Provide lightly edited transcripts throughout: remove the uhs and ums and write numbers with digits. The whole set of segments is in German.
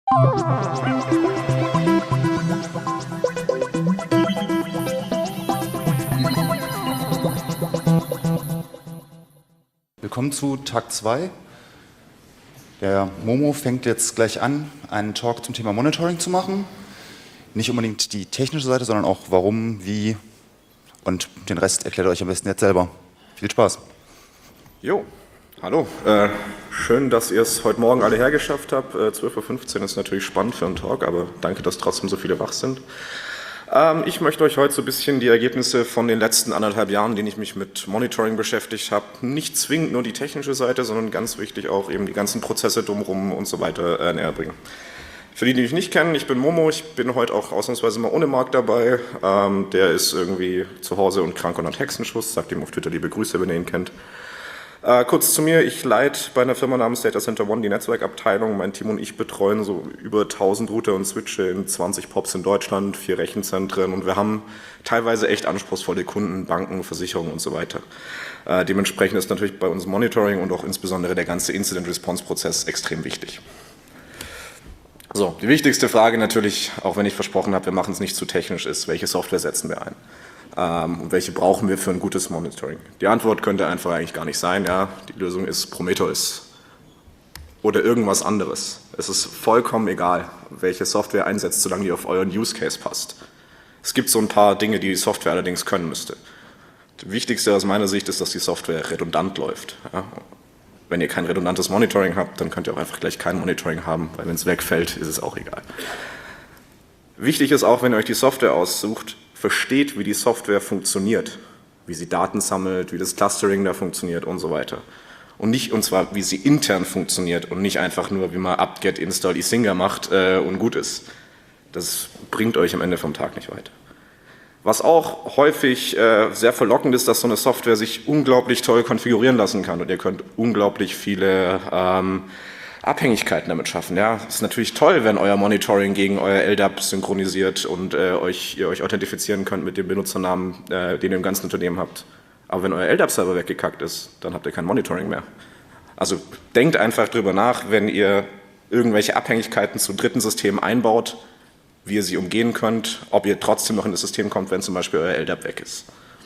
Willkommen zu Tag 2. Der Momo fängt jetzt gleich an, einen Talk zum Thema Monitoring zu machen. Nicht unbedingt die technische Seite, sondern auch warum, wie und den Rest erklärt euch am besten jetzt selber. Viel Spaß. Jo, hallo. Schön, dass ihr es heute Morgen alle hergeschafft habt. 12:15 Uhr ist natürlich spannend für einen Talk, aber danke, dass trotzdem so viele wach sind. Ich möchte euch heute so ein bisschen die Ergebnisse von den letzten 1,5 Jahren, in denen ich mich mit Monitoring beschäftigt habe, nicht zwingend nur die technische Seite, sondern ganz wichtig auch eben die ganzen Prozesse drumherum und so weiter näher bringen. Für die mich nicht kennen, ich bin Momo, ich bin heute auch ausnahmsweise mal ohne Marc dabei. Der ist irgendwie zu Hause und krank und hat Hexenschuss, sagt ihm auf Twitter liebe Grüße, wenn ihr ihn kennt. Kurz zu mir, ich leite bei einer Firma namens Data Center One die Netzwerkabteilung. Mein Team und ich betreuen so über 1000 Router und Switche in 20 POPs in Deutschland, 4 Rechenzentren und wir haben teilweise echt anspruchsvolle Kunden, Banken, Versicherungen und so weiter. Dementsprechend ist natürlich bei uns Monitoring und auch insbesondere der ganze Incident-Response-Prozess extrem wichtig. So, die wichtigste Frage natürlich, auch wenn ich versprochen habe, wir machen es nicht zu technisch, ist, welche Software setzen wir ein? Und welche brauchen wir für ein gutes Monitoring? Die Antwort könnte einfach eigentlich gar nicht sein, ja, die Lösung ist Prometheus oder irgendwas anderes. Es ist vollkommen egal, welche Software einsetzt, solange die auf euren Use Case passt. Es gibt so ein paar Dinge, die die Software allerdings können müsste. Das Wichtigste aus meiner Sicht ist, dass die Software redundant läuft. Ja. Wenn ihr kein redundantes Monitoring habt, dann könnt ihr auch einfach gleich kein Monitoring haben, weil wenn es wegfällt, ist es auch egal. Wichtig ist auch, wenn ihr euch die Software aussucht, versteht, wie die Software funktioniert, wie sie Daten sammelt, wie das Clustering da funktioniert und so weiter. Und zwar, wie sie intern funktioniert und nicht einfach nur, wie man apt-get install isinga macht und gut ist. Das bringt euch am Ende vom Tag nicht weiter. Was auch häufig sehr verlockend ist, dass so eine Software sich unglaublich toll konfigurieren lassen kann und ihr könnt unglaublich viele Abhängigkeiten damit schaffen. Ja, es ist natürlich toll, wenn euer Monitoring gegen euer LDAP synchronisiert und ihr euch authentifizieren könnt mit dem Benutzernamen, den ihr im ganzen Unternehmen habt. Aber wenn euer LDAP-Server weggekackt ist, dann habt ihr kein Monitoring mehr. Also denkt einfach drüber nach, wenn ihr irgendwelche Abhängigkeiten zu dritten Systemen einbaut, wie ihr sie umgehen könnt, ob ihr trotzdem noch in das System kommt, wenn zum Beispiel euer LDAP weg ist.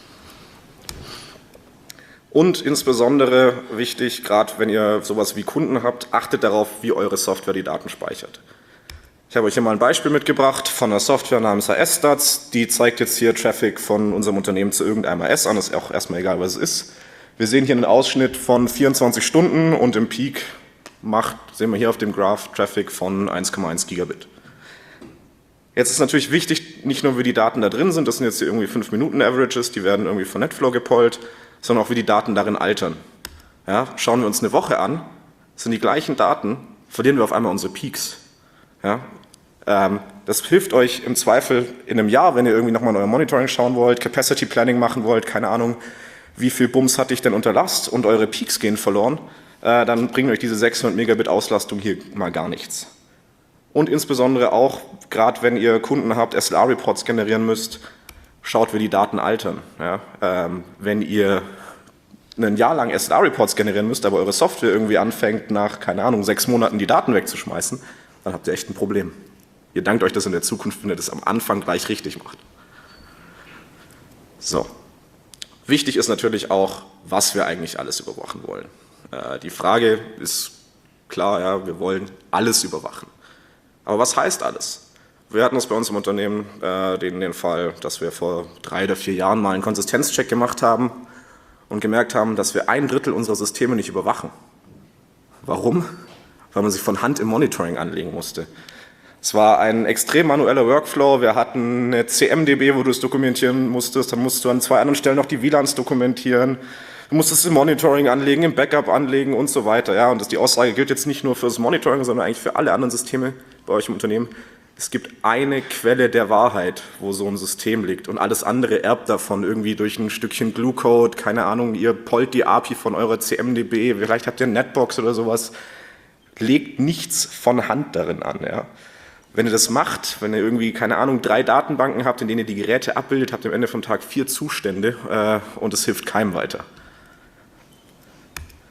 Und insbesondere wichtig, gerade wenn ihr sowas wie Kunden habt, achtet darauf, wie eure Software die Daten speichert. Ich habe euch hier mal ein Beispiel mitgebracht von einer Software namens AS-Stats. Die zeigt jetzt hier Traffic von unserem Unternehmen zu irgendeinem AS an. Ist auch erstmal egal, was es ist. Wir sehen hier einen Ausschnitt von 24 Stunden und im Peak sehen wir hier auf dem Graph, Traffic von 1,1 Gigabit. Jetzt ist natürlich wichtig, nicht nur wie die Daten da drin sind, das sind jetzt hier irgendwie 5-Minuten-Averages, die werden irgendwie von NetFlow gepollt, sondern auch wie die Daten darin altern. Ja, schauen wir uns eine Woche an, das sind die gleichen Daten, verlieren wir auf einmal unsere Peaks. Ja, das hilft euch im Zweifel in einem Jahr, wenn ihr irgendwie nochmal in euer Monitoring schauen wollt, Capacity Planning machen wollt, keine Ahnung, wie viel Bums hatte ich denn unter Last und eure Peaks gehen verloren, dann bringen euch diese 600 Megabit Auslastung hier mal gar nichts. Und insbesondere auch, gerade wenn ihr Kunden habt, SLA-Reports generieren müsst, schaut, wie die Daten altern. Ja, wenn ihr ein Jahr lang SLA-Reports generieren müsst, aber eure Software irgendwie anfängt, nach, keine Ahnung, 6 Monaten die Daten wegzuschmeißen, dann habt ihr echt ein Problem. Ihr dankt euch das in der Zukunft, wenn ihr das am Anfang gleich richtig macht. So. Wichtig ist natürlich auch, was wir eigentlich alles überwachen wollen. Die Frage ist klar, ja, wir wollen alles überwachen. Aber was heißt alles? Wir hatten es bei uns im Unternehmen den Fall, dass wir vor 3 oder 4 Jahren mal einen Konsistenzcheck gemacht haben und gemerkt haben, dass wir 1/3 unserer Systeme nicht überwachen. Warum? Weil man sie von Hand im Monitoring anlegen musste. Es war ein extrem manueller Workflow. Wir hatten eine CMDB, wo du es dokumentieren musstest. Dann musst du an 2 anderen Stellen noch die WLANs dokumentieren. Du musst es im Monitoring anlegen, im Backup anlegen und so weiter. Ja, und die Aussage gilt jetzt nicht nur für das Monitoring, sondern eigentlich für alle anderen Systeme bei euch im Unternehmen. Es gibt eine Quelle der Wahrheit, wo so ein System liegt und alles andere erbt davon irgendwie durch ein Stückchen Glue-Code, keine Ahnung, ihr pollt die API von eurer CMDB, vielleicht habt ihr Netbox oder sowas. Legt nichts von Hand darin an. Ja. Wenn ihr das macht, wenn ihr irgendwie, keine Ahnung, 3 Datenbanken habt, in denen ihr die Geräte abbildet, habt ihr am Ende vom Tag 4 Zustände und es hilft keinem weiter.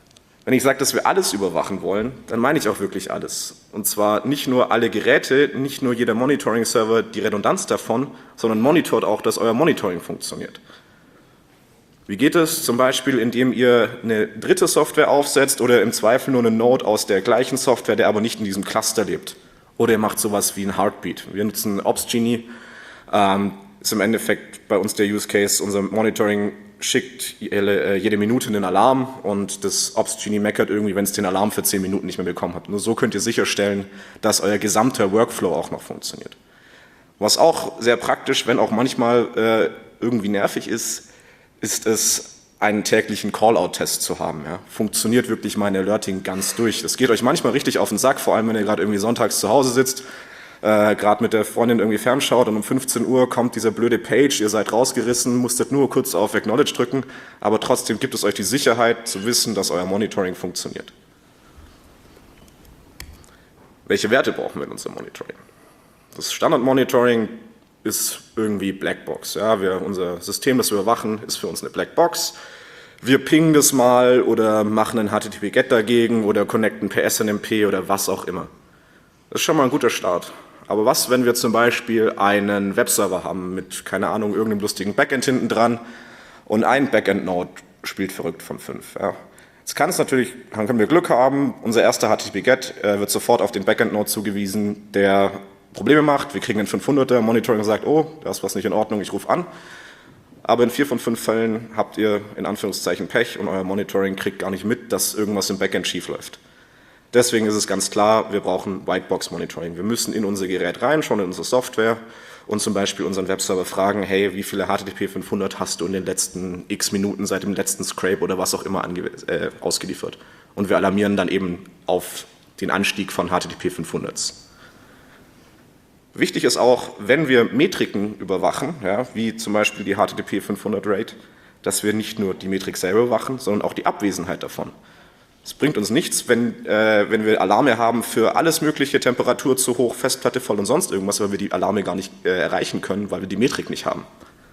Wenn ich sage, dass wir alles überwachen wollen, dann meine ich auch wirklich alles. Und zwar nicht nur alle Geräte, nicht nur jeder Monitoring-Server, die Redundanz davon, sondern monitort auch, dass euer Monitoring funktioniert. Wie geht es? Zum Beispiel, indem ihr eine dritte Software aufsetzt oder im Zweifel nur eine Node aus der gleichen Software, der aber nicht in diesem Cluster lebt. Oder ihr macht sowas wie ein Heartbeat. Wir nutzen Opsgenie, ist im Endeffekt bei uns der Use Case, unser Monitoring schickt jede Minute einen Alarm und das Opsgenie meckert irgendwie, wenn es den Alarm für 10 Minuten nicht mehr bekommen hat. Nur so könnt ihr sicherstellen, dass euer gesamter Workflow auch noch funktioniert. Was auch sehr praktisch, wenn auch manchmal irgendwie nervig ist, ist es, einen täglichen Call-out-Test zu haben. Ja. Funktioniert wirklich mein Alerting ganz durch. Das geht euch manchmal richtig auf den Sack, vor allem wenn ihr gerade irgendwie sonntags zu Hause sitzt, gerade mit der Freundin irgendwie fernschaut und um 15 Uhr kommt dieser blöde Page, ihr seid rausgerissen, musstet nur kurz auf Acknowledge drücken, aber trotzdem gibt es euch die Sicherheit zu wissen, dass euer Monitoring funktioniert. Welche Werte brauchen wir in unserem Monitoring? Das Standard-Monitoring ist irgendwie Blackbox. Ja, unser System, das wir überwachen, ist für uns eine Blackbox. Wir pingen das mal oder machen einen HTTP-GET dagegen oder connecten per SNMP oder was auch immer. Das ist schon mal ein guter Start. Aber was, wenn wir zum Beispiel einen Webserver haben mit, keine Ahnung, irgendeinem lustigen Backend hinten dran und ein Backend-Node spielt verrückt von 5. Ja. Jetzt kann es natürlich, dann können wir Glück haben, unser erster HTTP-GET wird sofort auf den Backend-Node zugewiesen, der Probleme macht. Wir kriegen einen 500er, Monitoring sagt, oh, da ist was nicht in Ordnung, ich rufe an. Aber in 4 von 5 Fällen habt ihr in Anführungszeichen Pech und euer Monitoring kriegt gar nicht mit, dass irgendwas im Backend schief läuft. Deswegen ist es ganz klar, wir brauchen Whitebox-Monitoring. Wir müssen in unser Gerät reinschauen, in unsere Software und zum Beispiel unseren Webserver fragen, hey, wie viele HTTP 500 hast du in den letzten x Minuten seit dem letzten Scrape oder was auch immer ausgeliefert. Und wir alarmieren dann eben auf den Anstieg von HTTP 500s. Wichtig ist auch, wenn wir Metriken überwachen, ja, wie zum Beispiel die HTTP 500 Rate, dass wir nicht nur die Metrik selber überwachen, sondern auch die Abwesenheit davon. Es bringt uns nichts, wenn wir Alarme haben für alles mögliche, Temperatur zu hoch, Festplatte voll und sonst irgendwas, weil wir die Alarme gar nicht erreichen können, weil wir die Metrik nicht haben.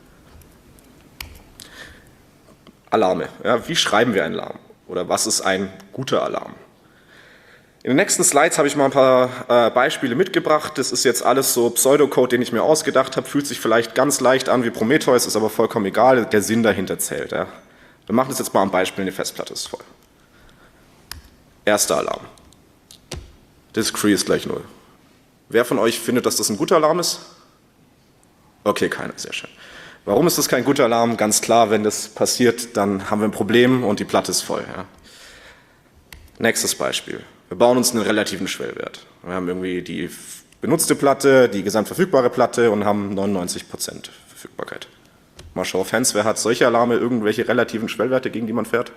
Alarme. Ja, wie schreiben wir einen Alarm? Oder was ist ein guter Alarm? In den nächsten Slides habe ich mal ein paar Beispiele mitgebracht. Das ist jetzt alles so Pseudocode, den ich mir ausgedacht habe. Fühlt sich vielleicht ganz leicht an wie Prometheus, ist aber vollkommen egal. Der Sinn dahinter zählt. Ja. Wir machen das jetzt mal am Beispiel, eine Festplatte ist voll. Erster Alarm. Disk-Free ist gleich 0. Wer von euch findet, dass das ein guter Alarm ist? Okay, keiner, sehr schön. Warum ist das kein guter Alarm? Ganz klar, wenn das passiert, dann haben wir ein Problem und die Platte ist voll. Ja. Nächstes Beispiel. Wir bauen uns einen relativen Schwellwert. Wir haben irgendwie die benutzte Platte, die gesamtverfügbare Platte und haben 99% Verfügbarkeit. Mal Show of Hands, wer hat solche Alarme, irgendwelche relativen Schwellwerte, gegen die man fährt?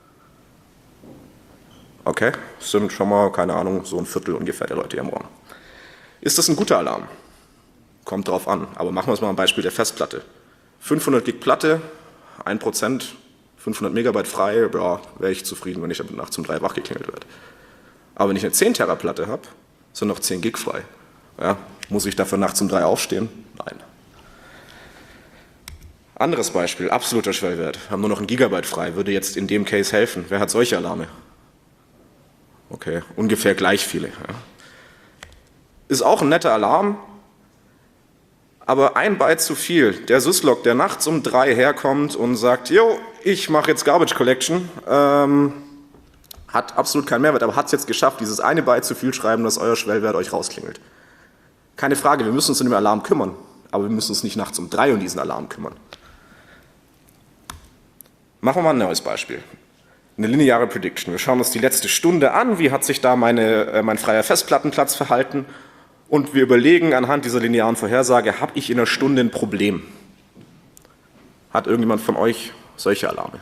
Okay, sind schon mal, keine Ahnung, so ein Viertel ungefähr der Leute hier im Raum. Ist das ein guter Alarm? Kommt drauf an, aber machen wir es mal am Beispiel der Festplatte. 500 Gig Platte, 1%, 500 Megabyte frei, ja, wäre ich zufrieden, wenn ich nachts um 3 wach geklingelt werde. Aber wenn ich eine 10 Terra Platte habe, sind noch 10 Gig frei. Ja, muss ich dafür nachts um 3 aufstehen? Nein. Anderes Beispiel, absoluter Schwellwert. Wir haben nur noch 1 Gigabyte frei, würde jetzt in dem Case helfen. Wer hat solche Alarme? Okay, ungefähr gleich viele. Ja. Ist auch ein netter Alarm, aber ein Byte zu viel. Der Syslog, der nachts um 3 herkommt und sagt, jo, ich mache jetzt Garbage Collection, hat absolut keinen Mehrwert, aber hat es jetzt geschafft, dieses eine Byte zu viel schreiben, dass euer Schwellwert euch rausklingelt. Keine Frage, wir müssen uns um den Alarm kümmern, aber wir müssen uns nicht nachts um 3 um diesen Alarm kümmern. Machen wir mal ein neues Beispiel. Eine lineare Prediction. Wir schauen uns die letzte Stunde an, wie hat sich da mein freier Festplattenplatz verhalten und wir überlegen anhand dieser linearen Vorhersage, habe ich in einer Stunde ein Problem? Hat irgendjemand von euch solche Alarme?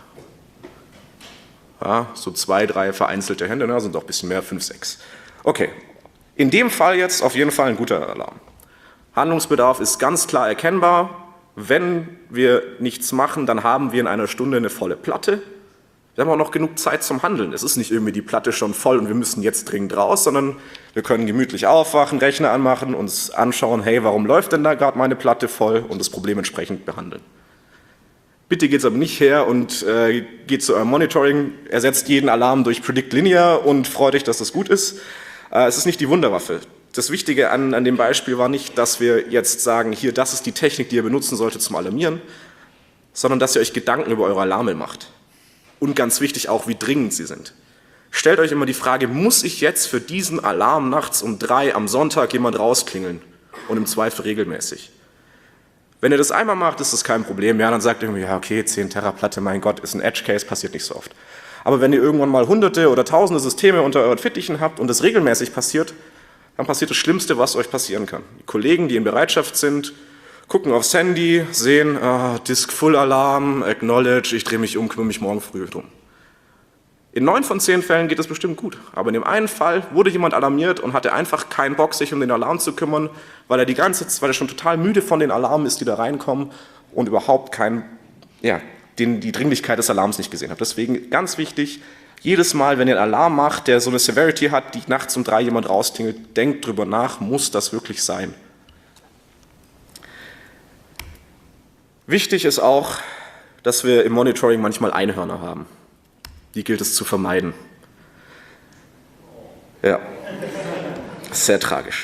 Ja, so 2, 3 vereinzelte Hände, ne, sind doch ein bisschen mehr, 5, 6. Okay, in dem Fall jetzt auf jeden Fall ein guter Alarm. Handlungsbedarf ist ganz klar erkennbar. Wenn wir nichts machen, dann haben wir in einer Stunde eine volle Platte. Wir haben auch noch genug Zeit zum Handeln. Es ist nicht irgendwie die Platte schon voll und wir müssen jetzt dringend raus, sondern wir können gemütlich aufwachen, Rechner anmachen, uns anschauen, hey, warum läuft denn da gerade meine Platte voll und das Problem entsprechend behandeln. Bitte geht es aber nicht her und geht zu eurem Monitoring, ersetzt jeden Alarm durch Predict Linear und freut euch, dass das gut ist. Es ist nicht die Wunderwaffe. Das Wichtige an dem Beispiel war nicht, dass wir jetzt sagen, hier, das ist die Technik, die ihr benutzen solltet zum Alarmieren, sondern dass ihr euch Gedanken über eure Alarme macht. Und ganz wichtig auch, wie dringend sie sind. Stellt euch immer die Frage, muss ich jetzt für diesen Alarm nachts um 3 am Sonntag jemand rausklingeln? Und im Zweifel regelmäßig. Wenn ihr das einmal macht, ist das kein Problem. Ja, dann sagt ihr irgendwie, ja okay, 10 Terra Platte, mein Gott, ist ein Edge-Case, passiert nicht so oft. Aber wenn ihr irgendwann mal hunderte oder tausende Systeme unter euren Fittichen habt und das regelmäßig passiert, dann passiert das Schlimmste, was euch passieren kann. Die Kollegen, die in Bereitschaft sind, gucken aufs Handy, sehen, Disk Full Alarm, Acknowledge, ich drehe mich um, kümmere mich morgen früh drum. In 9 von 10 Fällen geht es bestimmt gut, aber in dem einen Fall wurde jemand alarmiert und hatte einfach keinen Bock, sich um den Alarm zu kümmern, weil er schon total müde von den Alarmen ist, die da reinkommen und überhaupt die Dringlichkeit des Alarms nicht gesehen hat. Deswegen ganz wichtig, jedes Mal, wenn ihr einen Alarm macht, der so eine Severity hat, die nachts um 3 jemand raustingelt, denkt drüber nach, muss das wirklich sein? Wichtig ist auch, dass wir im Monitoring manchmal Einhörner haben. Die gilt es zu vermeiden. Ja, sehr tragisch.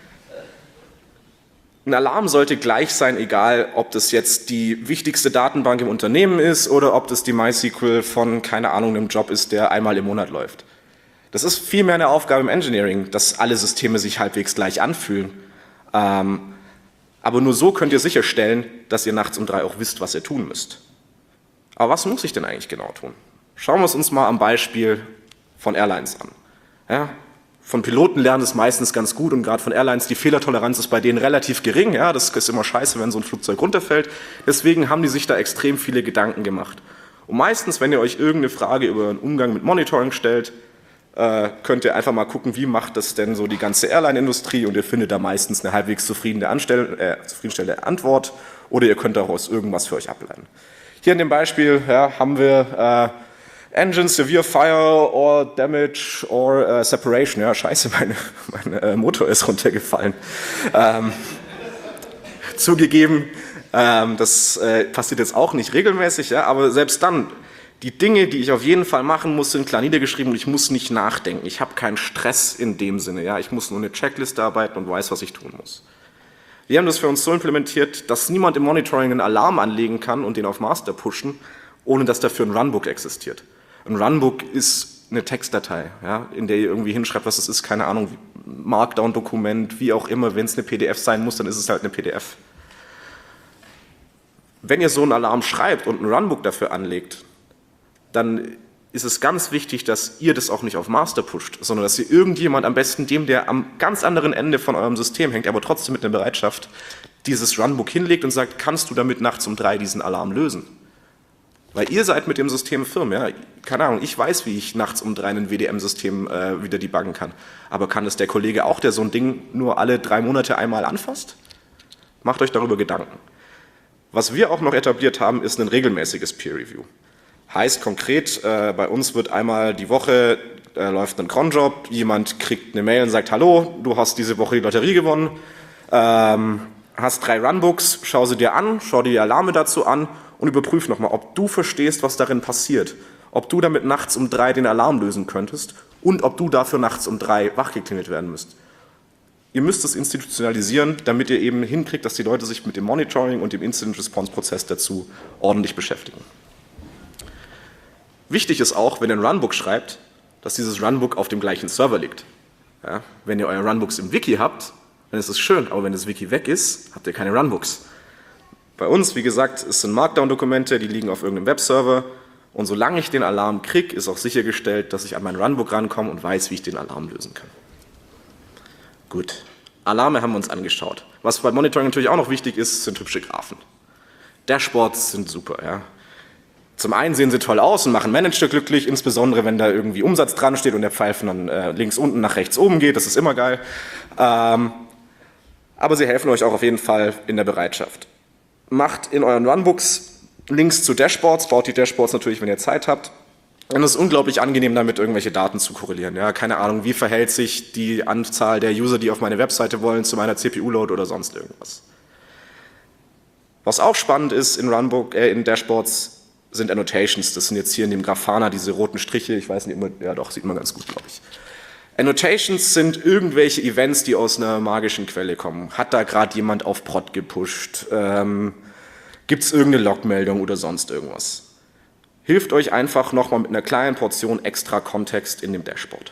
Ein Alarm sollte gleich sein, egal ob das jetzt die wichtigste Datenbank im Unternehmen ist oder ob das die MySQL von, keine Ahnung, einem Job ist, der einmal im Monat läuft. Das ist vielmehr eine Aufgabe im Engineering, dass alle Systeme sich halbwegs gleich anfühlen. Aber nur so könnt ihr sicherstellen, dass ihr nachts um 3 auch wisst, was ihr tun müsst. Aber was muss ich denn eigentlich genau tun? Schauen wir es uns mal am Beispiel von Airlines an. Ja, von Piloten lernen es meistens ganz gut und gerade von Airlines, die Fehlertoleranz ist bei denen relativ gering. Ja, das ist immer scheiße, wenn so ein Flugzeug runterfällt. Deswegen haben die sich da extrem viele Gedanken gemacht. Und meistens, wenn ihr euch irgendeine Frage über den Umgang mit Monitoring stellt, könnt ihr einfach mal gucken, wie macht das denn so die ganze Airline-Industrie und ihr findet da meistens eine halbwegs zufriedenstellende Antwort oder ihr könnt daraus irgendwas für euch ableiten. Hier in dem Beispiel haben wir Engine, Severe Fire or Damage or Separation. Ja, scheiße, mein Motor ist runtergefallen. Zugegeben, das passiert jetzt auch nicht regelmäßig, ja, aber selbst dann, die Dinge, die ich auf jeden Fall machen muss, sind klar niedergeschrieben und ich muss nicht nachdenken. Ich habe keinen Stress in dem Sinne. Ja, ich muss nur eine Checkliste arbeiten und weiß, was ich tun muss. Wir haben das für uns so implementiert, dass niemand im Monitoring einen Alarm anlegen kann und den auf Master pushen, ohne dass dafür ein Runbook existiert. Ein Runbook ist eine Textdatei, ja, in der ihr irgendwie hinschreibt, was es ist, keine Ahnung, Markdown-Dokument, wie auch immer. Wenn es eine PDF sein muss, dann ist es halt eine PDF. Wenn ihr so einen Alarm schreibt und ein Runbook dafür anlegt, dann ist es ganz wichtig, dass ihr das auch nicht auf Master pusht, sondern dass ihr irgendjemand, am besten dem, der am ganz anderen Ende von eurem System hängt, aber trotzdem mit einer Bereitschaft, dieses Runbook hinlegt und sagt, kannst du damit nachts um 3 diesen Alarm lösen? Weil ihr seid mit dem System firm, ja. Keine Ahnung, ich weiß, wie ich nachts um 3 ein WDM-System wieder debuggen kann. Aber kann es der Kollege auch, der so ein Ding nur alle 3 Monate einmal anfasst? Macht euch darüber Gedanken. Was wir auch noch etabliert haben, ist ein regelmäßiges Peer-Review. Heißt konkret, bei uns wird einmal die Woche, läuft ein Cronjob, jemand kriegt eine Mail und sagt, hallo, du hast diese Woche die Lotterie gewonnen, hast 3 Runbooks, schau sie dir an, schau dir die Alarme dazu an und überprüf nochmal, ob du verstehst, was darin passiert, ob du damit nachts um 3 den Alarm lösen könntest und ob du dafür nachts um 3 wachgeklingelt werden müsst. Ihr müsst es institutionalisieren, damit ihr eben hinkriegt, dass die Leute sich mit dem Monitoring und dem Incident-Response-Prozess dazu ordentlich beschäftigen. Wichtig ist auch, wenn ihr ein Runbook schreibt, dass dieses Runbook auf dem gleichen Server liegt. Ja, wenn ihr euer Runbooks im Wiki habt, dann ist es schön, aber wenn das Wiki weg ist, habt ihr keine Runbooks. Bei uns, wie gesagt, es sind Markdown-Dokumente, die liegen auf irgendeinem Webserver und solange ich den Alarm kriege, ist auch sichergestellt, dass ich an mein Runbook rankomme und weiß, wie ich den Alarm lösen kann. Gut, Alarme haben wir uns angeschaut. Was bei Monitoring natürlich auch noch wichtig ist, sind hübsche Graphen. Dashboards sind super, ja. Zum einen sehen sie toll aus und machen Manager glücklich, insbesondere wenn da irgendwie Umsatz dran steht und der Pfeil von links unten nach rechts oben geht, das ist immer geil. Aber sie helfen euch auch auf jeden Fall in der Bereitschaft. Macht in euren Runbooks Links zu Dashboards, baut die Dashboards natürlich, wenn ihr Zeit habt. Und es ist unglaublich angenehm, damit irgendwelche Daten zu korrelieren. Ja, keine Ahnung, wie verhält sich die Anzahl der User, die auf meine Webseite wollen, zu meiner CPU-Load oder sonst irgendwas. Was auch spannend ist in Dashboards, sind Annotations. Das sind jetzt hier in dem Grafana diese roten Striche. Ich weiß nicht immer, ja doch, sieht man ganz gut, glaube ich. Annotations sind irgendwelche Events, die aus einer magischen Quelle kommen. Hat da gerade jemand auf Prod gepusht? Gibt es irgendeine Logmeldung oder sonst irgendwas? Hilft euch einfach nochmal mit einer kleinen Portion extra Kontext in dem Dashboard.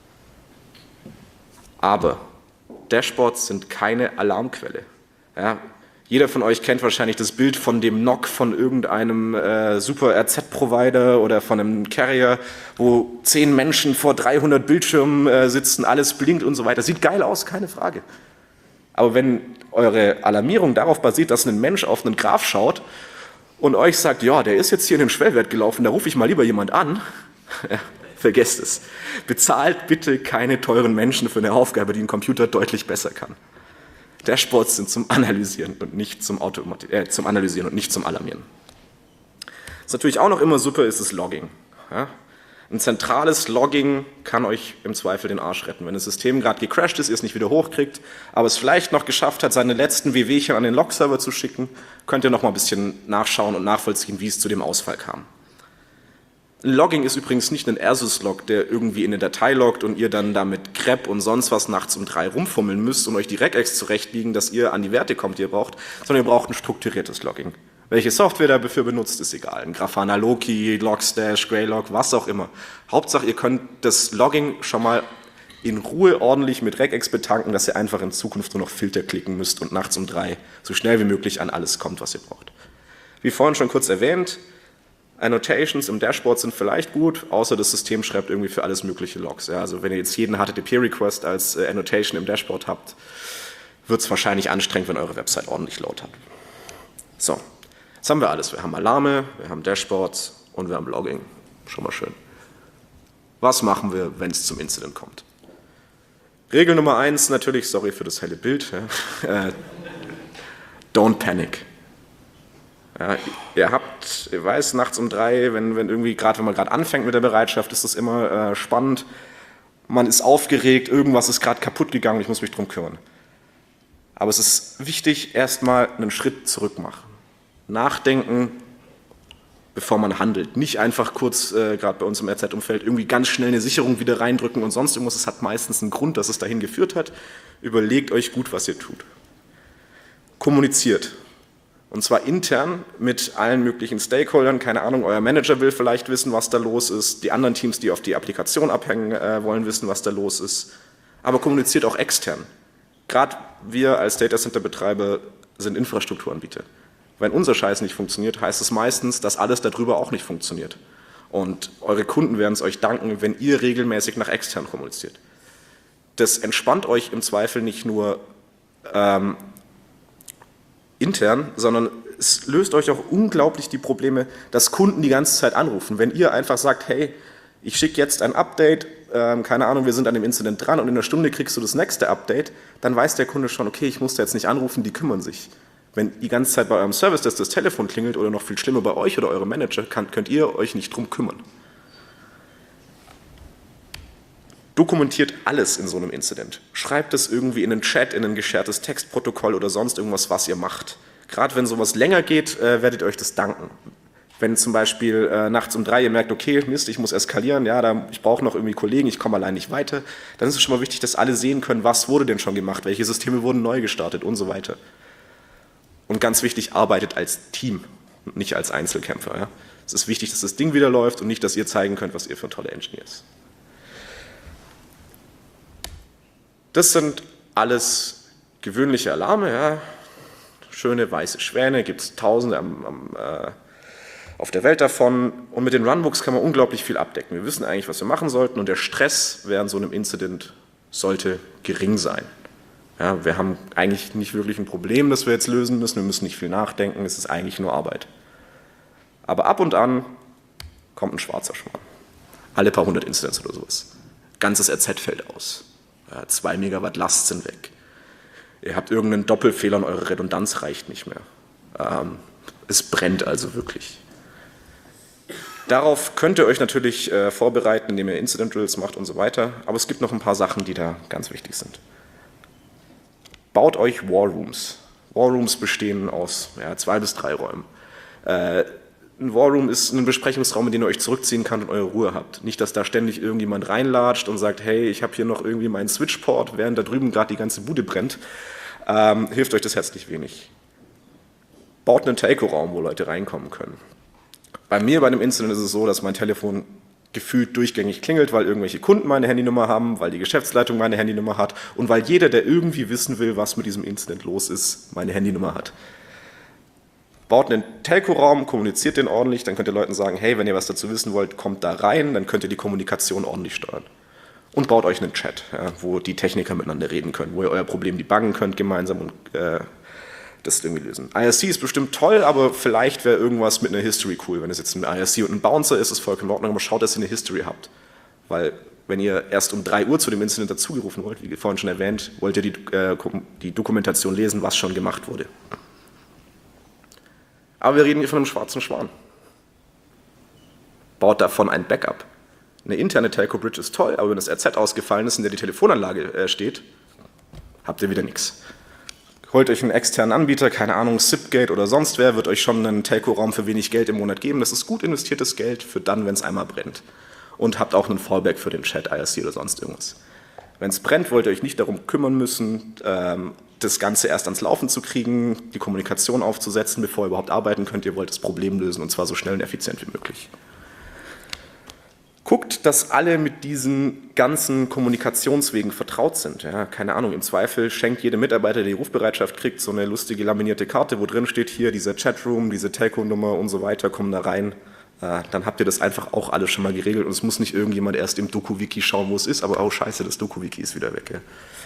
Aber Dashboards sind keine Alarmquelle. Ja, jeder von euch kennt wahrscheinlich das Bild von dem NOC von irgendeinem super RZ-Provider oder von einem Carrier, wo 10 Menschen vor 300 Bildschirmen sitzen, alles blinkt und so weiter. Sieht geil aus, keine Frage. Aber wenn eure Alarmierung darauf basiert, dass ein Mensch auf einen Graph schaut und euch sagt, ja, der ist jetzt hier in den Schwellwert gelaufen, da rufe ich mal lieber jemand an, vergesst es. Bezahlt bitte keine teuren Menschen für eine Aufgabe, die ein Computer deutlich besser kann. Dashboards sind zum Analysieren und nicht zum Analysieren und nicht zum Alarmieren. Was natürlich auch noch immer super ist, ist Logging. Ja? Ein zentrales Logging kann euch im Zweifel den Arsch retten. Wenn das System gerade gecrashed ist, ihr es nicht wieder hochkriegt, aber es vielleicht noch geschafft hat, seine letzten WWchen an den Log-Server zu schicken, könnt ihr noch mal ein bisschen nachschauen und nachvollziehen, wie es zu dem Ausfall kam. Ein Logging ist übrigens nicht ein Ersus-Log, der irgendwie in eine Datei loggt und ihr dann damit grep und sonst was nachts um 3 rumfummeln müsst und euch die Regex zurechtbiegen, dass ihr an die Werte kommt, die ihr braucht, sondern ihr braucht ein strukturiertes Logging. Welche Software dafür benutzt, ist egal. Ein Grafana Loki, Logstash, Greylog, was auch immer. Hauptsache, ihr könnt das Logging schon mal in Ruhe ordentlich mit Regex betanken, dass ihr einfach in Zukunft nur noch Filter klicken müsst und nachts um 3 so schnell wie möglich an alles kommt, was ihr braucht. Wie vorhin schon kurz erwähnt, Annotations im Dashboard sind vielleicht gut, außer das System schreibt irgendwie für alles mögliche Logs. Ja, also wenn ihr jetzt jeden HTTP-Request als Annotation im Dashboard habt, wird es wahrscheinlich anstrengend, wenn eure Website ordentlich Load hat. So, jetzt haben wir alles. Wir haben Alarme, wir haben Dashboards und wir haben Logging. Schon mal schön. Was machen wir, wenn es zum Incident kommt? Regel Nummer 1 natürlich, sorry für das helle Bild, ja, don't panic. Ja, ihr weiß, nachts um 3, wenn man gerade anfängt mit der Bereitschaft, ist das immer spannend. Man ist aufgeregt, irgendwas ist gerade kaputt gegangen, ich muss mich drum kümmern. Aber es ist wichtig, erstmal einen Schritt zurück machen. Nachdenken, bevor man handelt. Nicht einfach kurz, gerade bei uns im RZ-Umfeld, irgendwie ganz schnell eine Sicherung wieder reindrücken und sonst irgendwas. Es hat meistens einen Grund, dass es dahin geführt hat. Überlegt euch gut, was ihr tut. Kommuniziert. Und zwar intern mit allen möglichen Stakeholdern. Keine Ahnung, euer Manager will vielleicht wissen, was da los ist. Die anderen Teams, die auf die Applikation abhängen, wollen wissen, was da los ist. Aber kommuniziert auch extern. Gerade wir als Datacenter-Betreiber sind Infrastrukturanbieter. Wenn unser Scheiß nicht funktioniert, heißt es meistens, dass alles darüber auch nicht funktioniert. Und eure Kunden werden es euch danken, wenn ihr regelmäßig nach extern kommuniziert. Das entspannt euch im Zweifel nicht nur intern, sondern es löst euch auch unglaublich die Probleme, dass Kunden die ganze Zeit anrufen. Wenn ihr einfach sagt, hey, ich schicke jetzt ein Update, keine Ahnung, wir sind an dem Incident dran und in einer Stunde kriegst du das nächste Update, dann weiß der Kunde schon, okay, ich muss da jetzt nicht anrufen, die kümmern sich. Wenn die ganze Zeit bei eurem Service das Telefon klingelt oder noch viel schlimmer bei euch oder eurem Manager, könnt ihr euch nicht drum kümmern. Dokumentiert alles in so einem Incident. Schreibt es irgendwie in einen Chat, in ein geschertes Textprotokoll oder sonst irgendwas, was ihr macht. Gerade wenn sowas länger geht, werdet ihr euch das danken. Wenn zum Beispiel nachts um 3 ihr merkt, okay, Mist, ich muss eskalieren, ja, ich brauche noch irgendwie Kollegen, ich komme allein nicht weiter, dann ist es schon mal wichtig, dass alle sehen können, was wurde denn schon gemacht, welche Systeme wurden neu gestartet und so weiter. Und ganz wichtig, arbeitet als Team, nicht als Einzelkämpfer. Ja. Es ist wichtig, dass das Ding wieder läuft und nicht, dass ihr zeigen könnt, was ihr für tolle Engineers. Das sind alles gewöhnliche Alarme, ja. Schöne weiße Schwäne, gibt es Tausende auf der Welt davon. Und mit den Runbooks kann man unglaublich viel abdecken. Wir wissen eigentlich, was wir machen sollten und der Stress während so einem Incident sollte gering sein. Ja, wir haben eigentlich nicht wirklich ein Problem, das wir jetzt lösen müssen. Wir müssen nicht viel nachdenken, es ist eigentlich nur Arbeit. Aber ab und an kommt ein schwarzer Schwan. Alle paar hundert Incidents oder sowas. Ganzes RZ fällt aus. 2 Megawatt Last sind weg. Ihr habt irgendeinen Doppelfehler und eure Redundanz reicht nicht mehr. Es brennt also wirklich. Darauf könnt ihr euch natürlich vorbereiten, indem ihr Incident Drills macht und so weiter. Aber es gibt noch ein paar Sachen, die da ganz wichtig sind. Baut euch War Rooms. Warrooms bestehen aus 2 bis 3 Räumen. Ein Warroom ist ein Besprechungsraum, in den ihr euch zurückziehen könnt und eure Ruhe habt. Nicht, dass da ständig irgendjemand reinlatscht und sagt, hey, ich habe hier noch irgendwie meinen Switchport, während da drüben gerade die ganze Bude brennt. Hilft euch das herzlich wenig. Baut einen Telco-Raum, wo Leute reinkommen können. Bei mir bei einem Incident ist es so, dass mein Telefon gefühlt durchgängig klingelt, weil irgendwelche Kunden meine Handynummer haben, weil die Geschäftsleitung meine Handynummer hat und weil jeder, der irgendwie wissen will, was mit diesem Incident los ist, meine Handynummer hat. Baut einen Telco-Raum, kommuniziert den ordentlich, dann könnt ihr Leuten sagen, hey, wenn ihr was dazu wissen wollt, kommt da rein, dann könnt ihr die Kommunikation ordentlich steuern. Und baut euch einen Chat, wo die Techniker miteinander reden können, wo ihr euer Problem debuggen könnt gemeinsam und das irgendwie lösen. IRC ist bestimmt toll, aber vielleicht wäre irgendwas mit einer History cool. Wenn es jetzt ein IRC und ein Bouncer ist, ist vollkommen in Ordnung, aber schaut, dass ihr eine History habt. Weil wenn ihr erst um 3 Uhr zu dem Incident dazugerufen wollt, wie vorhin schon erwähnt, wollt ihr die Dokumentation lesen, was schon gemacht wurde. Aber wir reden hier von einem schwarzen Schwan. Baut davon ein Backup. Eine interne Telco-Bridge ist toll, aber wenn das RZ ausgefallen ist, in der die Telefonanlage steht, habt ihr wieder nichts. Holt euch einen externen Anbieter, keine Ahnung, Zipgate oder sonst wer, wird euch schon einen Telco-Raum für wenig Geld im Monat geben. Das ist gut investiertes Geld für dann, wenn es einmal brennt. Und habt auch einen Fallback für den Chat, IRC oder sonst irgendwas. Wenn es brennt, wollt ihr euch nicht darum kümmern müssen, das Ganze erst ans Laufen zu kriegen, die Kommunikation aufzusetzen, bevor ihr überhaupt arbeiten könnt. Ihr wollt das Problem lösen und zwar so schnell und effizient wie möglich. Guckt, dass alle mit diesen ganzen Kommunikationswegen vertraut sind. Ja, keine Ahnung, im Zweifel schenkt jeder Mitarbeiter, der die Rufbereitschaft kriegt, so eine lustige laminierte Karte, wo drin steht, hier dieser Chatroom, diese Telco-Nummer und so weiter, kommen da rein. Dann habt ihr das einfach auch alles schon mal geregelt und es muss nicht irgendjemand erst im Doku-Wiki schauen, wo es ist, aber oh scheiße, das Doku-Wiki ist wieder weg. Ja.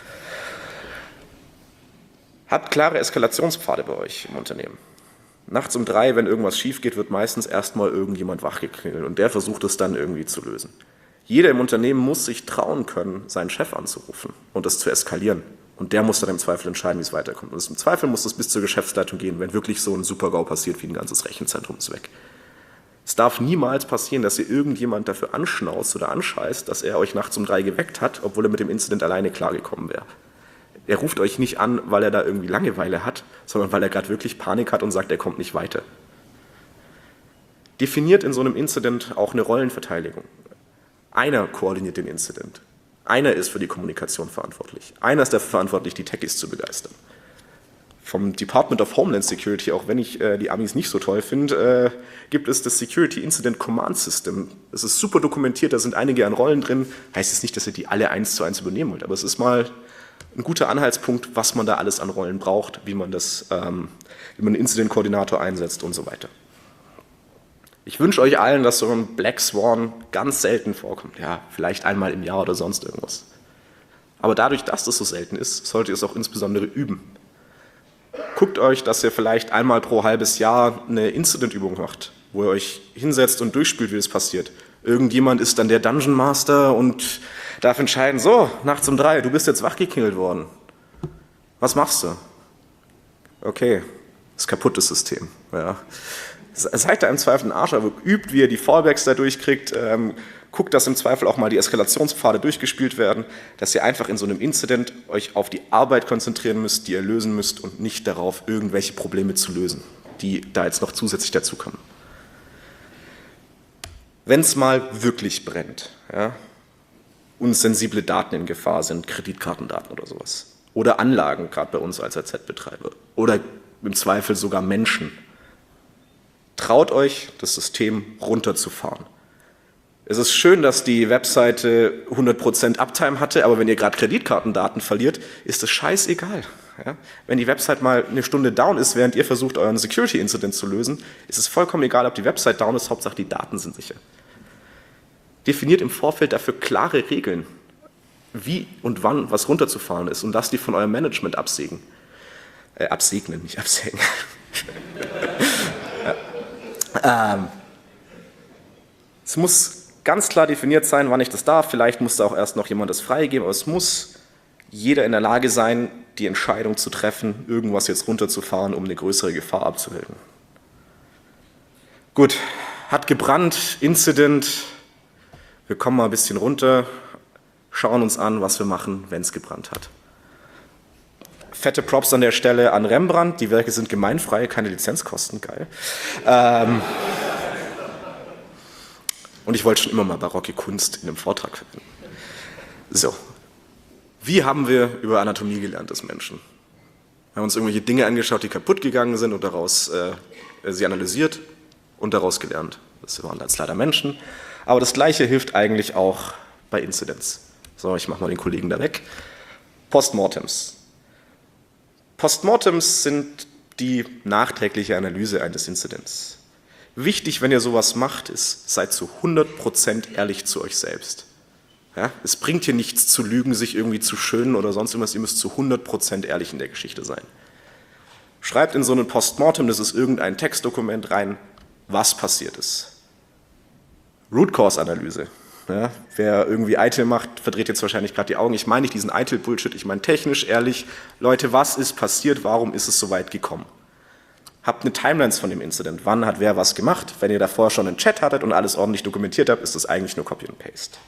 Habt klare Eskalationspfade bei euch im Unternehmen. Nachts um 3, wenn irgendwas schief geht, wird meistens erstmal irgendjemand wachgeklingelt und der versucht es dann irgendwie zu lösen. Jeder im Unternehmen muss sich trauen können, seinen Chef anzurufen und das zu eskalieren. Und der muss dann im Zweifel entscheiden, wie es weiterkommt. Und im Zweifel muss das bis zur Geschäftsleitung gehen, wenn wirklich so ein Super-GAU passiert, wie ein ganzes Rechenzentrum ist weg. Es darf niemals passieren, dass ihr irgendjemand dafür anschnauzt oder anscheißt, dass er euch nachts um 3 geweckt hat, obwohl er mit dem Incident alleine klargekommen wäre. Er ruft euch nicht an, weil er da irgendwie Langeweile hat, sondern weil er gerade wirklich Panik hat und sagt, er kommt nicht weiter. Definiert in so einem Incident auch eine Rollenverteidigung. Einer koordiniert den Incident. Einer ist für die Kommunikation verantwortlich. Einer ist dafür verantwortlich, die Techies zu begeistern. Vom Department of Homeland Security, auch wenn ich die Amis nicht so toll finde, gibt es das Security Incident Command System. Es ist super dokumentiert, da sind einige an Rollen drin. Heißt jetzt nicht, dass ihr die alle 1:1 übernehmen wollt, aber es ist mal ein guter Anhaltspunkt, was man da alles an Rollen braucht, wie man einen Incident-Koordinator einsetzt und so weiter. Ich wünsche euch allen, dass so ein Black Swan ganz selten vorkommt. Ja, vielleicht einmal im Jahr oder sonst irgendwas. Aber dadurch, dass das so selten ist, solltet ihr es auch insbesondere üben. Guckt euch, dass ihr vielleicht einmal pro halbes Jahr eine Incident-Übung macht, wo ihr euch hinsetzt und durchspielt, wie das passiert. Irgendjemand ist dann der Dungeon Master und darf entscheiden, so, nachts um 3, du bist jetzt wachgeklingelt worden. Was machst du? Okay, ist kaputtes System. Ja. Seid da im Zweifel ein Arsch, aber übt, wie ihr die Fallbacks da durchkriegt, guckt, dass im Zweifel auch mal die Eskalationspfade durchgespielt werden, dass ihr einfach in so einem Incident euch auf die Arbeit konzentrieren müsst, die ihr lösen müsst und nicht darauf, irgendwelche Probleme zu lösen, die da jetzt noch zusätzlich dazukommen. Wenn es mal wirklich brennt, ja, und sensible Daten in Gefahr sind, Kreditkartendaten oder sowas, oder Anlagen, gerade bei uns als AZ-Betreiber, oder im Zweifel sogar Menschen, traut euch, das System runterzufahren. Es ist schön, dass die Webseite 100% Uptime hatte, aber wenn ihr gerade Kreditkartendaten verliert, ist das scheißegal. Ja? Wenn die Website mal eine Stunde down ist, während ihr versucht, euren Security-Incident zu lösen, ist es vollkommen egal, ob die Website down ist, Hauptsache die Daten sind sicher. Definiert im Vorfeld dafür klare Regeln, wie und wann was runterzufahren ist und lasst die von eurem Management absegnen, nicht absägen. Es muss ganz klar definiert sein, wann ich das darf. Vielleicht muss da auch erst noch jemand das freigeben, aber es muss jeder in der Lage sein, die Entscheidung zu treffen, irgendwas jetzt runterzufahren, um eine größere Gefahr abzuwenden. Gut, hat gebrannt, Incident. Wir kommen mal ein bisschen runter, schauen uns an, was wir machen, wenn es gebrannt hat. Fette Props an der Stelle an Rembrandt. Die Werke sind gemeinfrei, keine Lizenzkosten, geil. Und ich wollte schon immer mal barocke Kunst in einem Vortrag verwenden. So, wie haben wir über Anatomie gelernt des Menschen? Wir haben uns irgendwelche Dinge angeschaut, die kaputt gegangen sind und daraus sie analysiert und daraus gelernt. Das waren jetzt leider Menschen. Aber das Gleiche hilft eigentlich auch bei Incidents. So, ich mache mal den Kollegen da weg. Postmortems. Postmortems sind die nachträgliche Analyse eines Incidents. Wichtig, wenn ihr sowas macht, ist, seid zu 100% ehrlich zu euch selbst. Ja, es bringt hier nichts zu lügen, sich irgendwie zu schönen oder sonst irgendwas. Ihr müsst zu 100% ehrlich in der Geschichte sein. Schreibt in so ein Postmortem, das ist irgendein Textdokument rein, was passiert ist. Root Cause Analyse. Ja, wer irgendwie Eitel macht, verdreht jetzt wahrscheinlich gerade die Augen. Ich meine nicht diesen Eitel-Bullshit, ich meine technisch, ehrlich. Leute, was ist passiert? Warum ist es so weit gekommen? Habt eine Timelines von dem Incident. Wann hat wer was gemacht? Wenn ihr davor schon einen Chat hattet und alles ordentlich dokumentiert habt, ist das eigentlich nur Copy and Paste.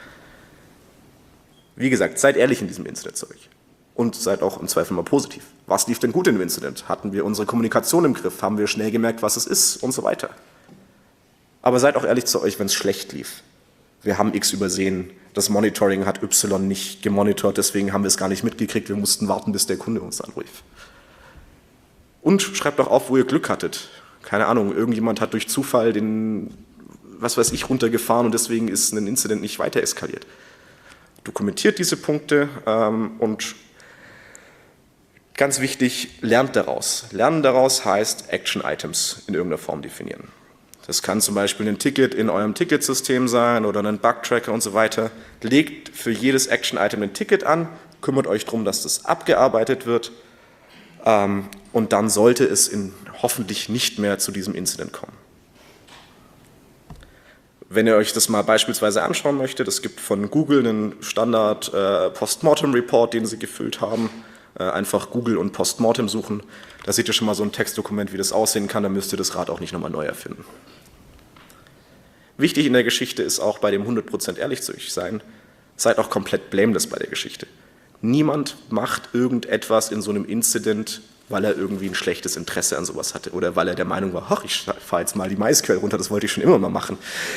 Wie gesagt, seid ehrlich in diesem Incident-Zeug. Und seid auch im Zweifel mal positiv. Was lief denn gut in dem Incident? Hatten wir unsere Kommunikation im Griff? Haben wir schnell gemerkt, was es ist? Und so weiter. Aber seid auch ehrlich zu euch, wenn es schlecht lief. Wir haben X übersehen, das Monitoring hat Y nicht gemonitort, deswegen haben wir es gar nicht mitgekriegt, wir mussten warten, bis der Kunde uns anrief. Und schreibt auch auf, wo ihr Glück hattet. Keine Ahnung, irgendjemand hat durch Zufall den, was weiß ich, runtergefahren und deswegen ist ein Incident nicht weiter eskaliert. Dokumentiert diese Punkte und ganz wichtig, lernt daraus. Lernen daraus heißt Action-Items in irgendeiner Form definieren. Das kann zum Beispiel ein Ticket in eurem Ticketsystem sein oder ein Bug-Tracker und so weiter. Legt für jedes Action-Item ein Ticket an, kümmert euch darum, dass das abgearbeitet wird und dann sollte es hoffentlich nicht mehr zu diesem Incident kommen. Wenn ihr euch das mal beispielsweise anschauen möchtet, es gibt von Google einen Standard Postmortem-Report, den sie gefüllt haben. Einfach Google und Postmortem suchen. Da seht ihr schon mal so ein Textdokument, wie das aussehen kann, dann müsst ihr das Rad auch nicht nochmal neu erfinden. Wichtig in der Geschichte ist auch bei dem 100% ehrlich zu euch sein, seid auch komplett blameless bei der Geschichte. Niemand macht irgendetwas in so einem Incident, weil er irgendwie ein schlechtes Interesse an sowas hatte oder weil er der Meinung war, ach, ich fahre jetzt mal die MySQL runter, das wollte ich schon immer mal machen.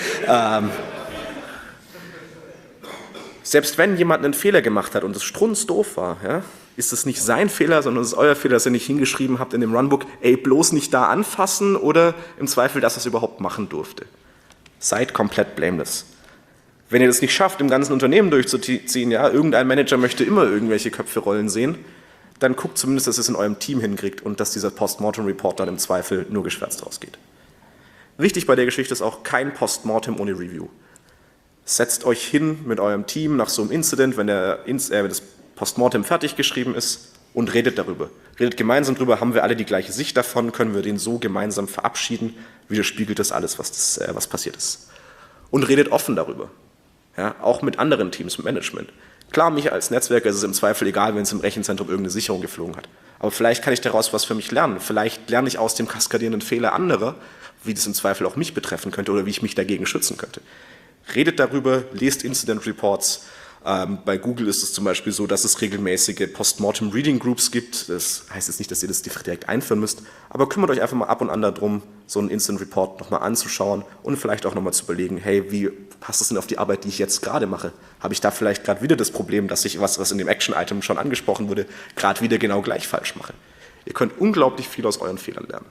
Selbst wenn jemand einen Fehler gemacht hat und es strunzdoof war, ja, ist es nicht sein Fehler, sondern es ist euer Fehler, dass ihr nicht hingeschrieben habt in dem Runbook, ey, bloß nicht da anfassen oder im Zweifel, dass er es überhaupt machen durfte. Seid komplett blameless. Wenn ihr das nicht schafft, im ganzen Unternehmen durchzuziehen, ja, irgendein Manager möchte immer irgendwelche Köpfe rollen sehen, dann guckt zumindest, dass ihr es in eurem Team hinkriegt und dass dieser Postmortem-Report dann im Zweifel nur geschwärzt rausgeht. Wichtig bei der Geschichte ist auch kein Postmortem ohne Review. Setzt euch hin mit eurem Team nach so einem Incident, wenn das Postmortem fertig geschrieben ist und redet darüber. Redet gemeinsam darüber, haben wir alle die gleiche Sicht davon, können wir den so gemeinsam verabschieden, widerspiegelt das alles, was passiert ist. Und redet offen darüber, ja, auch mit anderen Teams, mit Management. Klar, mich als Netzwerker ist es im Zweifel egal, wenn es im Rechenzentrum irgendeine Sicherung geflogen hat. Aber vielleicht kann ich daraus was für mich lernen. Vielleicht lerne ich aus dem kaskadierenden Fehler anderer, wie das im Zweifel auch mich betreffen könnte oder wie ich mich dagegen schützen könnte. Redet darüber, lest Incident Reports. Bei Google ist es zum Beispiel so, dass es regelmäßige Postmortem Reading Groups gibt. Das heißt jetzt nicht, dass ihr das direkt einführen müsst, aber kümmert euch einfach mal ab und an darum, so einen Incident Report nochmal anzuschauen und vielleicht auch nochmal zu überlegen, hey, wie passt das denn auf die Arbeit, die ich jetzt gerade mache? Habe ich da vielleicht gerade wieder das Problem, dass ich was in dem Action-Item schon angesprochen wurde, gerade wieder genau gleich falsch mache? Ihr könnt unglaublich viel aus euren Fehlern lernen.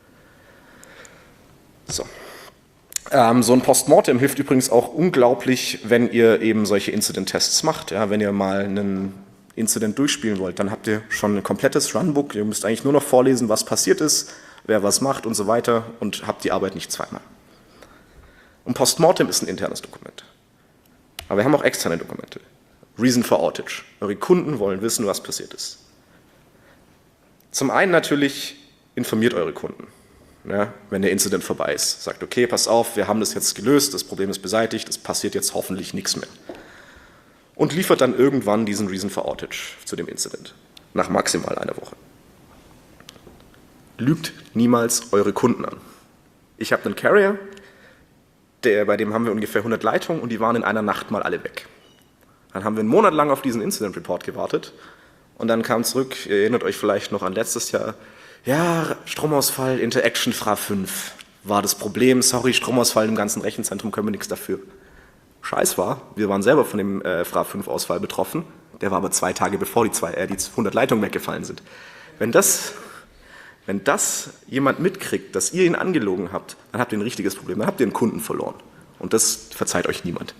So. So ein Postmortem hilft übrigens auch unglaublich, wenn ihr eben solche Incident-Tests macht. Ja, wenn ihr mal einen Incident durchspielen wollt, dann habt ihr schon ein komplettes Runbook. Ihr müsst eigentlich nur noch vorlesen, was passiert ist, wer was macht und so weiter und habt die Arbeit nicht zweimal. Und Postmortem ist ein internes Dokument. Aber wir haben auch externe Dokumente. Reason for Outage. Eure Kunden wollen wissen, was passiert ist. Zum einen natürlich informiert eure Kunden. Ja, wenn der Incident vorbei ist, sagt, okay, pass auf, wir haben das jetzt gelöst, das Problem ist beseitigt, es passiert jetzt hoffentlich nichts mehr. Und liefert dann irgendwann diesen Reason for Outage zu dem Incident, nach maximal einer Woche. Lügt niemals eure Kunden an. Ich habe einen Carrier, bei dem haben wir ungefähr 100 Leitungen und die waren in einer Nacht mal alle weg. Dann haben wir einen Monat lang auf diesen Incident Report gewartet Und dann kam zurück, ihr erinnert euch vielleicht noch an letztes Jahr, ja, Stromausfall, Interaction FRA5 war das Problem, sorry, Stromausfall im ganzen Rechenzentrum, können wir nichts dafür. Scheiß war, wir waren selber von dem FRA5-Ausfall betroffen, der war aber 2 Tage bevor die 100 Leitungen weggefallen sind. Wenn das jemand mitkriegt, dass ihr ihn angelogen habt, dann habt ihr ein richtiges Problem, dann habt ihr einen Kunden verloren. Und das verzeiht euch niemand.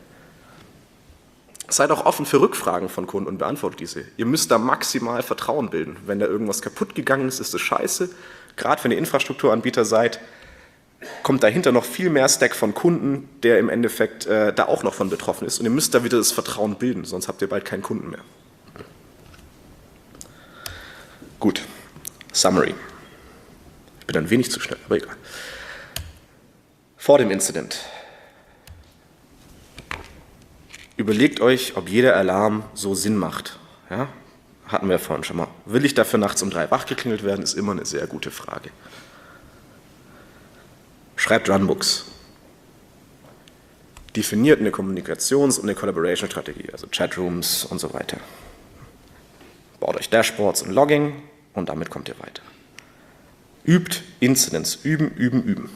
Seid auch offen für Rückfragen von Kunden und beantwortet diese. Ihr müsst da maximal Vertrauen bilden. Wenn da irgendwas kaputt gegangen ist, ist das scheiße. Gerade wenn ihr Infrastrukturanbieter seid, kommt dahinter noch viel mehr Stack von Kunden, der im Endeffekt da auch noch von betroffen ist. Und ihr müsst da wieder das Vertrauen bilden, sonst habt ihr bald keinen Kunden mehr. Gut, Summary. Ich bin ein wenig zu schnell, aber egal. Vor dem Incident. Überlegt euch, ob jeder Alarm so Sinn macht. Ja? Hatten wir vorhin schon mal. Will ich dafür nachts um 3 wachgeklingelt werden, ist immer eine sehr gute Frage. Schreibt Runbooks. Definiert eine Kommunikations- und eine Collaboration-Strategie, also Chatrooms und so weiter. Baut euch Dashboards und Logging und damit kommt ihr weiter. Übt Incidents, üben, üben, üben.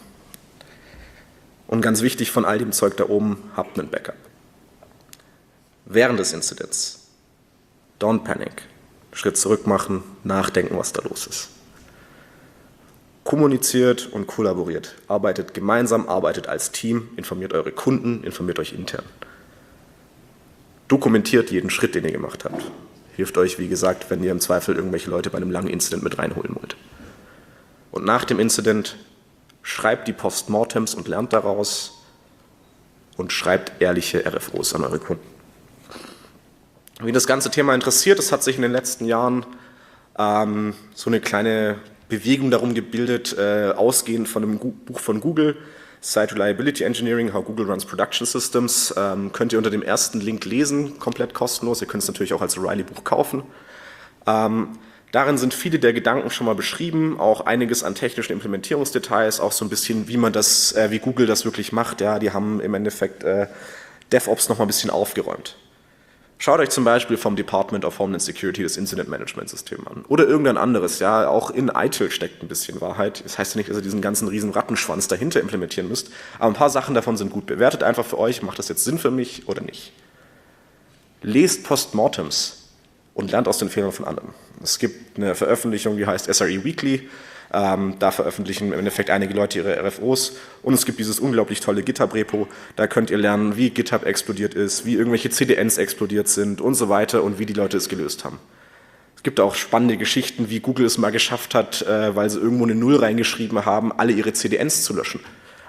Und ganz wichtig von all dem Zeug da oben, habt einen Backup. Während des Incidents, don't panic, Schritt zurück machen, nachdenken, was da los ist. Kommuniziert und kollaboriert, arbeitet gemeinsam, arbeitet als Team, informiert eure Kunden, informiert euch intern. Dokumentiert jeden Schritt, den ihr gemacht habt. Hilft euch, wie gesagt, wenn ihr im Zweifel irgendwelche Leute bei einem langen Incident mit reinholen wollt. Und nach dem Incident schreibt die Postmortems und lernt daraus und schreibt ehrliche RFOs an eure Kunden. Wie das ganze Thema interessiert, es hat sich in den letzten Jahren so eine kleine Bewegung darum gebildet, ausgehend von einem Buch von Google, Site Reliability Engineering, How Google Runs Production Systems, könnt ihr unter dem ersten Link lesen, komplett kostenlos. Ihr könnt es natürlich auch als O'Reilly-Buch kaufen. Darin sind viele der Gedanken schon mal beschrieben, auch einiges an technischen Implementierungsdetails, auch so ein bisschen, wie Google das wirklich macht. Ja, die haben im Endeffekt DevOps noch mal ein bisschen aufgeräumt. Schaut euch zum Beispiel vom Department of Homeland Security das Incident Management System an. Oder irgendein anderes, ja, auch in ITIL steckt ein bisschen Wahrheit. Das heißt ja nicht, dass ihr diesen ganzen riesen Rattenschwanz dahinter implementieren müsst, aber ein paar Sachen davon sind gut. Bewertet einfach für euch, macht das jetzt Sinn für mich oder nicht. Lest Postmortems und lernt aus den Fehlern von anderen. Es gibt eine Veröffentlichung, die heißt SRE Weekly. Da veröffentlichen im Endeffekt einige Leute ihre RFOs und es gibt dieses unglaublich tolle GitHub-Repo, da könnt ihr lernen, wie GitHub explodiert ist, wie irgendwelche CDNs explodiert sind und so weiter und wie die Leute es gelöst haben. Es gibt auch spannende Geschichten, wie Google es mal geschafft hat, weil sie irgendwo eine Null reingeschrieben haben, alle ihre CDNs zu löschen.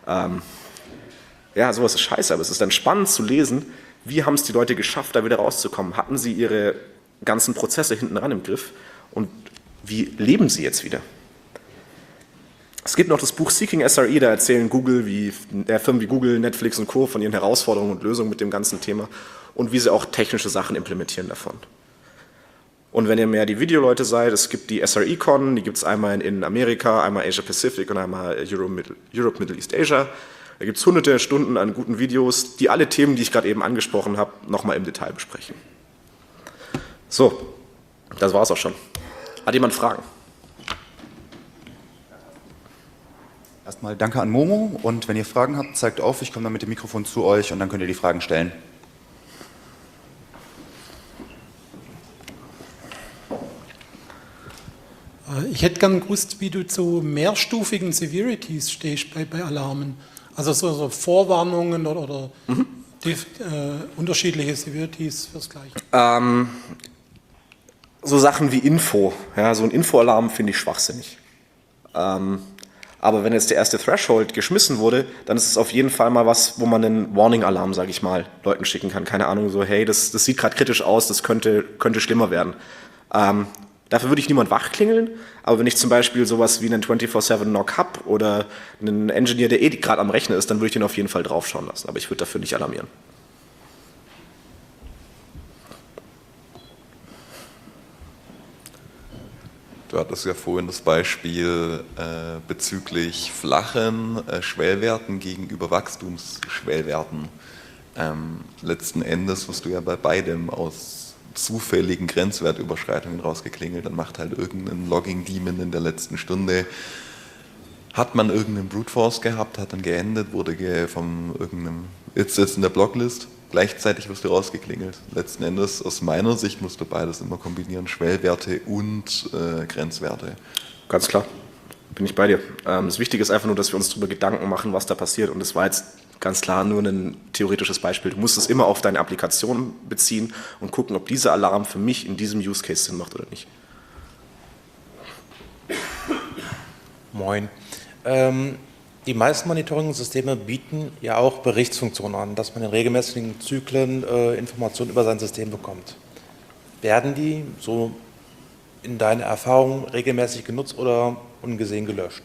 Ja, sowas ist scheiße, aber es ist dann spannend zu lesen, wie haben es die Leute geschafft, da wieder rauszukommen. Hatten sie ihre ganzen Prozesse hinten ran im Griff und wie leben sie jetzt wieder? Es gibt noch das Buch Seeking SRE, da erzählen Firmen wie Google, Netflix und Co. von ihren Herausforderungen und Lösungen mit dem ganzen Thema und wie sie auch technische Sachen implementieren davon. Und wenn ihr mehr die Videoleute seid, es gibt die SRE-Con, die gibt es einmal in Amerika, einmal Asia Pacific und einmal Europe, Middle East, Asia. Da gibt es hunderte Stunden an guten Videos, die alle Themen, die ich gerade eben angesprochen habe, nochmal im Detail besprechen. So, das war's auch schon. Hat jemand Fragen? Erstmal danke an Momo und wenn ihr Fragen habt, zeigt auf, ich komme dann mit dem Mikrofon zu euch und dann könnt ihr die Fragen stellen. Ich hätte gern gewusst, wie du zu mehrstufigen Severities stehst bei Alarmen. Also so Vorwarnungen oder unterschiedliche Severities fürs Gleiche. So Sachen wie Info. Ja, so ein Info-Alarm finde ich schwachsinnig. Aber wenn jetzt der erste Threshold geschmissen wurde, dann ist es auf jeden Fall mal was, wo man einen Warning-Alarm, sage ich mal, Leuten schicken kann. Keine Ahnung, so hey, das sieht gerade kritisch aus, das könnte schlimmer werden. Dafür würde ich niemand wachklingeln, aber wenn ich zum Beispiel sowas wie einen 24/7 NOC habe oder einen Engineer, der gerade am Rechner ist, dann würde ich den auf jeden Fall draufschauen lassen, aber ich würde dafür nicht alarmieren. Du hattest ja vorhin das Beispiel bezüglich flachen Schwellwerten gegenüber Wachstumsschwellwerten. Letzten Endes wirst du ja bei beidem aus zufälligen Grenzwertüberschreitungen rausgeklingelt, dann macht halt irgendein Logging-Daemon in der letzten Stunde. Hat man irgendeinen Brute Force gehabt, hat dann geendet, wurde vom irgendeinem jetzt in der Blocklist, gleichzeitig wirst du rausgeklingelt. Letzten Endes, aus meiner Sicht, musst du beides immer kombinieren, Schwellwerte und Grenzwerte. Ganz klar, bin ich bei dir. Das Wichtige ist einfach nur, dass wir uns darüber Gedanken machen, was da passiert. Und das war jetzt ganz klar nur ein theoretisches Beispiel. Du musst es immer auf deine Applikation beziehen und gucken, ob dieser Alarm für mich in diesem Use Case Sinn macht oder nicht. Moin. Die meisten Monitoring-Systeme bieten ja auch Berichtsfunktionen an, dass man in regelmäßigen Zyklen Informationen über sein System bekommt. Werden die so in deiner Erfahrung regelmäßig genutzt oder ungesehen gelöscht?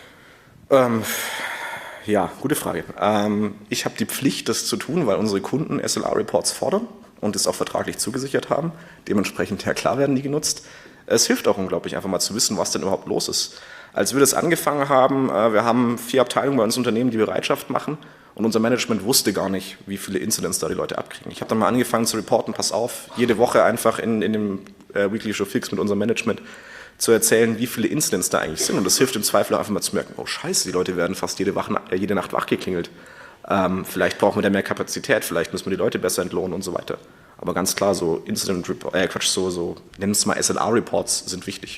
Ja, gute Frage. Ich habe die Pflicht, das zu tun, weil unsere Kunden SLA-Reports fordern und es auch vertraglich zugesichert haben. Dementsprechend, ja klar, werden die genutzt. Es hilft auch unglaublich, einfach mal zu wissen, was denn überhaupt los ist. Als wir das angefangen haben, wir haben 4 Abteilungen bei uns im Unternehmen, die Bereitschaft machen und unser Management wusste gar nicht, wie viele Incidents da die Leute abkriegen. Ich habe dann mal angefangen zu reporten, pass auf, jede Woche einfach in dem Weekly Show Fix mit unserem Management zu erzählen, wie viele Incidents da eigentlich sind. Und das hilft im Zweifel auch einfach mal zu merken, oh scheiße, die Leute werden fast jede Nacht wachgeklingelt. Vielleicht brauchen wir da mehr Kapazität, vielleicht müssen wir die Leute besser entlohnen und so weiter. Aber ganz klar, so Incident Reports, so nennen es mal SLA-Reports sind wichtig.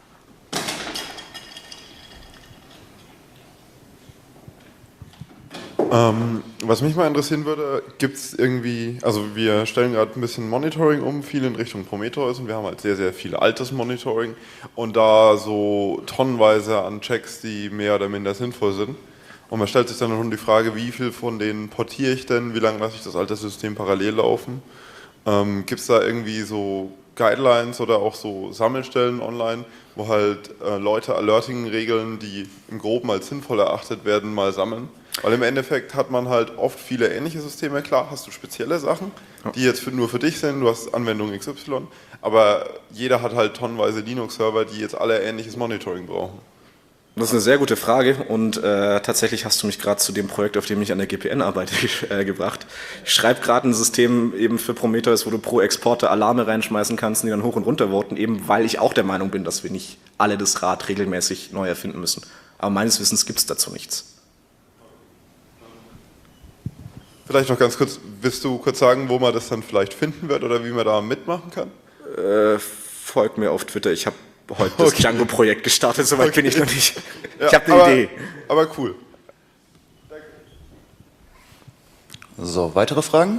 Was mich mal interessieren würde, gibt es irgendwie, also wir stellen gerade ein bisschen Monitoring um, viel in Richtung Prometheus und wir haben halt sehr, sehr viel altes Monitoring und da so tonnenweise an Checks, die mehr oder minder sinnvoll sind. Und man stellt sich dann schon die Frage, wie viel von denen portiere ich denn, wie lange lasse ich das alte System parallel laufen? Gibt es da irgendwie so Guidelines oder auch so Sammelstellen online, wo halt Leute Alerting-Regeln, die im Groben als sinnvoll erachtet werden, mal sammeln? Weil im Endeffekt hat man halt oft viele ähnliche Systeme. Klar, hast du spezielle Sachen, die jetzt nur für dich sind, du hast Anwendung XY, aber jeder hat halt tonnenweise Linux-Server, die jetzt alle ähnliches Monitoring brauchen. Das ist eine sehr gute Frage und tatsächlich hast du mich gerade zu dem Projekt, auf dem ich an der GPN arbeite, gebracht. Ich schreibe gerade ein System eben für Prometheus, wo du pro Exporter Alarme reinschmeißen kannst, die dann hoch und runter voten, eben weil ich auch der Meinung bin, dass wir nicht alle das Rad regelmäßig neu erfinden müssen. Aber meines Wissens gibt es dazu nichts. Vielleicht noch ganz kurz, willst du kurz sagen, wo man das dann vielleicht finden wird oder wie man da mitmachen kann? Folgt mir auf Twitter, ich habe heute das Django-Projekt gestartet, soweit bin ich noch nicht. Ja, ich habe eine Idee. Aber cool. So, weitere Fragen?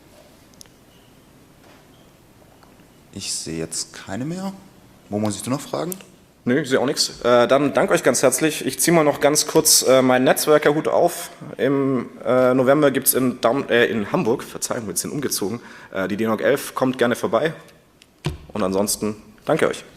Ich sehe jetzt keine mehr. Momo, siehst du noch Fragen? Nö, ich sehe auch nichts. Dann danke euch ganz herzlich. Ich ziehe mal noch ganz kurz meinen Netzwerkerhut auf. Im November gibt es in Hamburg, Verzeihung, wir sind umgezogen, die DNOG 11. Kommt gerne vorbei. Und ansonsten danke euch.